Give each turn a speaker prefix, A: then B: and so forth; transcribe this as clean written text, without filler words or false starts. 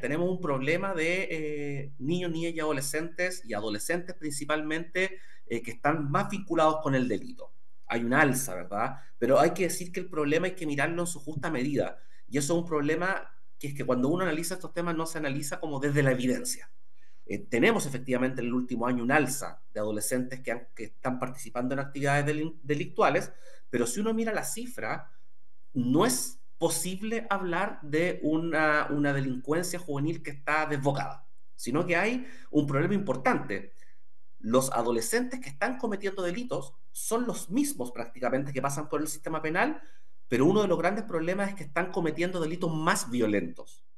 A: tenemos un problema de niños, niñas y adolescentes principalmente, que están más vinculados con el delito. Hay un alza, ¿verdad? Pero hay que decir que el problema hay que mirarlo en su justa medida. Y eso es un problema que es que cuando uno analiza estos temas no se analiza como desde la evidencia. Tenemos efectivamente en el último año un alza de adolescentes que están participando en actividades delictuales, pero si uno mira la cifra, no es posible hablar de una delincuencia juvenil que está desbocada, sino que hay un problema importante. Los adolescentes que están cometiendo delitos son los mismos prácticamente que pasan por el sistema penal, pero uno de los grandes problemas es que están cometiendo delitos más violentos.